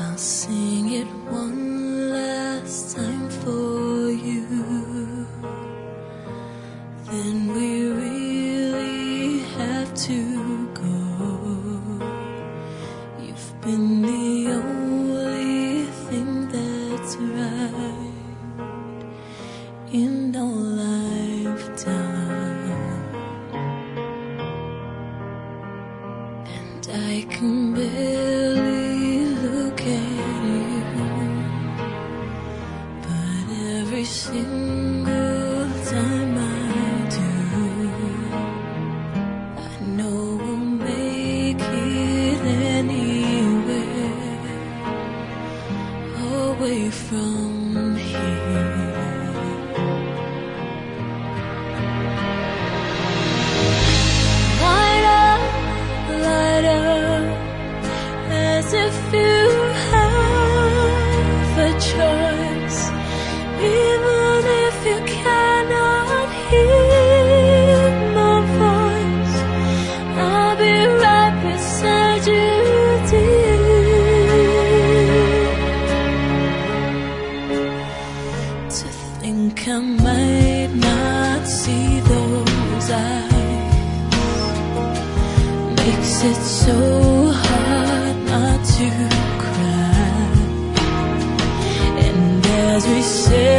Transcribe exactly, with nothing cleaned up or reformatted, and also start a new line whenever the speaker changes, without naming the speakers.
I'll sing it one last time for you. Then we really have to go. You've been the only thing that's right in our lifetime. And I can barely look at you, but every single time I do, I know we'll make it anywhere away from here. Light up, light up, as if you have a choice. Even if you cannot hear my voice, I'll be right beside you, dear. To think I might not see those eyes makes it so hard not to cry. And as we say